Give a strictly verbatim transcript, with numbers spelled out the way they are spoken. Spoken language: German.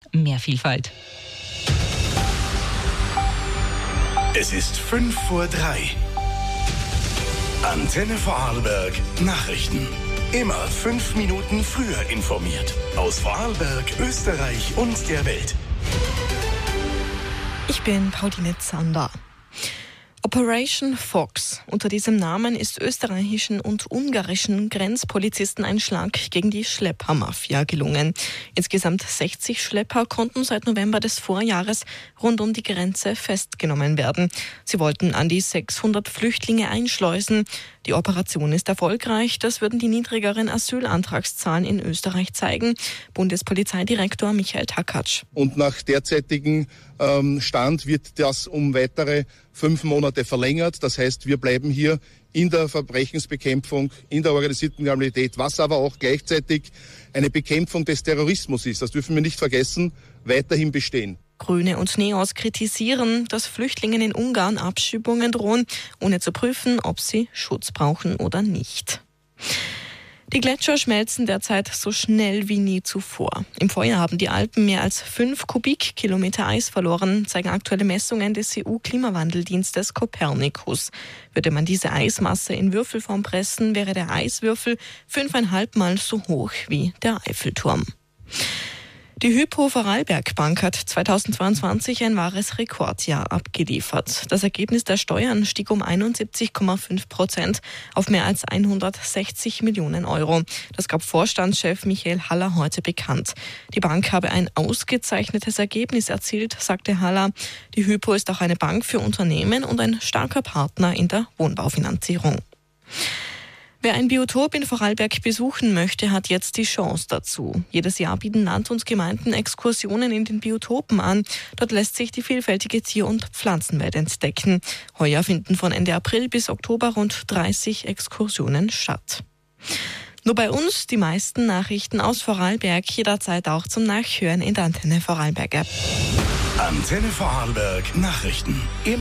mehr Vielfalt. Es ist fünf vor drei. Antenne Vorarlberg Nachrichten. Immer fünf Minuten früher informiert. Aus Vorarlberg, Österreich und der Welt. Ich bin Pauline Zander. Operation Fox. Unter diesem Namen ist österreichischen und ungarischen Grenzpolizisten ein Schlag gegen die Schleppermafia gelungen. Insgesamt sechzig Schlepper konnten seit November des Vorjahres rund um die Grenze festgenommen werden. Sie wollten an die sechshundert Flüchtlinge einschleusen. Die Operation ist erfolgreich. Das würden die niedrigeren Asylantragszahlen in Österreich zeigen. Bundespolizeidirektor Michael Takatsch. Und nach derzeitigem ähm, Stand wird das um weitere fünf Monate verlängert. Das heißt, wir bleiben hier in der Verbrechensbekämpfung, in der organisierten Kriminalität, was aber auch gleichzeitig eine Bekämpfung des Terrorismus ist. Das dürfen wir nicht vergessen, weiterhin bestehen. Grüne und Neos kritisieren, dass Flüchtlingen in Ungarn Abschiebungen drohen, ohne zu prüfen, ob sie Schutz brauchen oder nicht. Die Gletscher schmelzen derzeit so schnell wie nie zuvor. Im Vorjahr haben die Alpen mehr als fünf Kubikkilometer Eis verloren, zeigen aktuelle Messungen des E U-Klimawandeldienstes Copernicus. Würde man diese Eismasse in Würfelform pressen, wäre der Eiswürfel fünfeinhalb Mal so hoch wie der Eiffelturm. Die Hypo Vorarlberg Bank hat zweitausendzweiundzwanzig ein wahres Rekordjahr abgeliefert. Das Ergebnis der Steuern stieg um einundsiebzig Komma fünf Prozent auf mehr als hundertsechzig Millionen Euro. Das gab Vorstandschef Michael Haller heute bekannt. Die Bank habe ein ausgezeichnetes Ergebnis erzielt, sagte Haller. Die Hypo ist auch eine Bank für Unternehmen und ein starker Partner in der Wohnbaufinanzierung. Wer ein Biotop in Vorarlberg besuchen möchte, hat jetzt die Chance dazu. Jedes Jahr bieten Land und Gemeinden Exkursionen in den Biotopen an. Dort lässt sich die vielfältige Tier- und Pflanzenwelt entdecken. Heuer finden von Ende April bis Oktober rund dreißig Exkursionen statt. Nur bei uns die meisten Nachrichten aus Vorarlberg, jederzeit auch zum Nachhören in der Antenne Vorarlberg App. Antenne Vorarlberg Nachrichten.